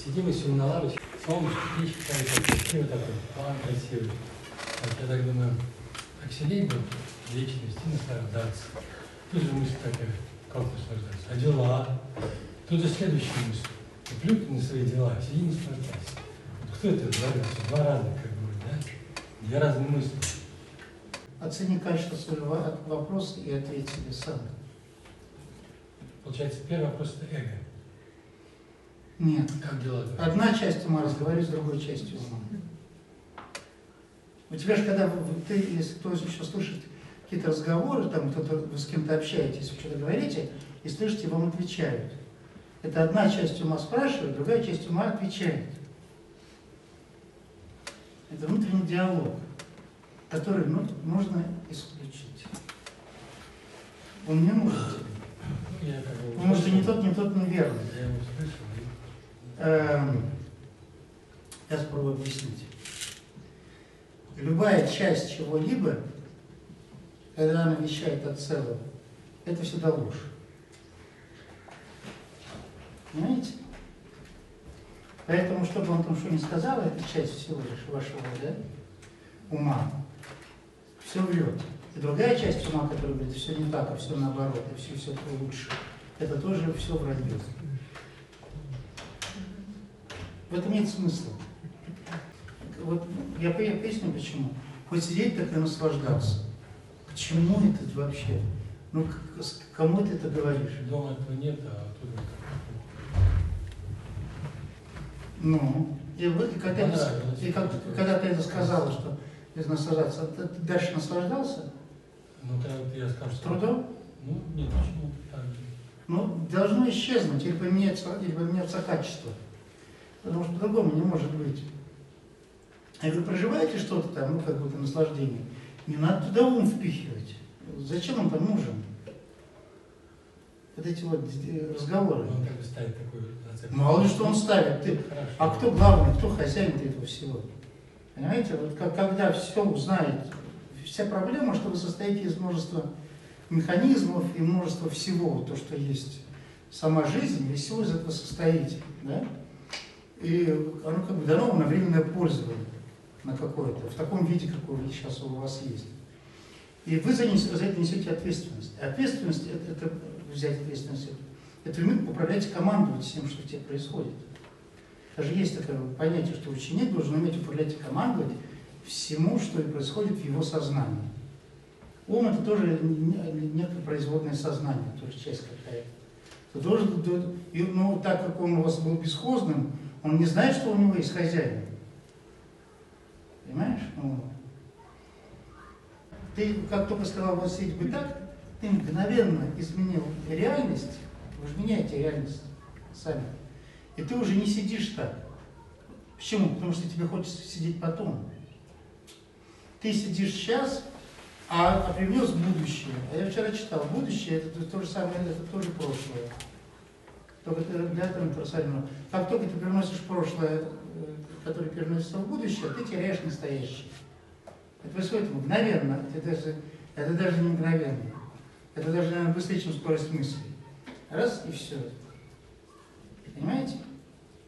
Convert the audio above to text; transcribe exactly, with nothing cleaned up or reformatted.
Сидим мы сегодня на лавочке, солнышко, птички, красивый такой, план красивый. Вот, я так думаю, так сидеть бы, вечность и наслаждаться. Тут же мысль такая, как наслаждаться? А дела? Тут же следующая мысль. Плюнь на свои дела, сиди и наслаждайся. Вот кто это говорил? Два разных, как бы, да? Две разные мысли. Оцени качество своего вопроса и ответь себе сам. Получается, первый вопрос – это эго. Нет. Как дела? Одна часть ума разговаривает с другой частью ума. У тебя же, когда ты, если кто еще слышит какие-то разговоры, там кто-то, вы с кем-то общаетесь, вы что-то говорите, и слышите, вам отвечают. Это одна часть ума спрашивает, другая часть ума отвечает. Это внутренний диалог, который ну, можно исключить. Он не нужен тебе. Я как бы Потому что ни тот, ни тот неверный. Я его слышал. Эм, я спробую объяснить. Любая часть чего-либо, когда она вещает от целого, это всегда ложь. Понимаете? Поэтому, чтобы он там что ни сказал, это часть всего лишь вашего, да, ума, все врет. И другая часть ума, которая говорит, все не так, а все наоборот, и все, все лучше, это тоже все вранье. В этом нет смысла. Вот я, я поясню почему. Хоть сидеть так и наслаждаться. К чему это вообще? Ну, к, к кому ты это говоришь? Дома этого нет, а тут вот Ну, и, вот, и, когда, и как, когда ты это сказала, что без наслаждаться, ты, ты дальше наслаждался? Ну, тогда вот я скажу, что... Трудом? Ну, нет, почему так же? Ну, должно исчезнуть, или поменяться, или поменяться качество. Потому что по-другому не может быть. А вы проживаете что-то там, ну, какое-то наслаждение, не надо туда ум впихивать. Зачем он там нужен? Вот эти вот разговоры. Он как бы ставит такой зацеп. Мало ли что он ставит. Ты... А кто главный, кто хозяин этого всего? Понимаете, вот как, когда все узнает, вся проблема, что вы состоите из множества механизмов и множества всего, то, что есть сама жизнь, вы всего из этого состоите. Да? И оно как бы дано вам на временное пользование, на какое-то, в таком виде, какой сейчас у вас есть. И вы за, нес, за это несете ответственность. И ответственность, это, это взять ответственность, это уметь управлять, командовать всем, что в тебе происходит. Даже есть такое понятие, что ученик должен уметь управлять и командовать всему, что и происходит в его сознании. Ум – это тоже некое производное сознание, тоже часть какая-то. Ты должен, ну, так как он у вас был бесхозным, он не знает, что у него есть хозяин. Понимаешь? Ну, ты, как только сказал, вот сидеть бы так, ты мгновенно изменил реальность, вы же меняете реальность сами, и ты уже не сидишь так. Почему? Потому что тебе хочется сидеть потом. Ты сидишь сейчас, а, а привнес будущее. А я вчера читал, будущее это то же самое, это тоже прошлое. Только ты для этого интерсального. Как только ты переносишь прошлое, которое переносится в будущее, ты теряешь настоящее. Это происходит мгновенно. Это даже, это даже не мгновенно. Это даже, наверное, быстрее, чем скорость мысли. Раз и все. Понимаете?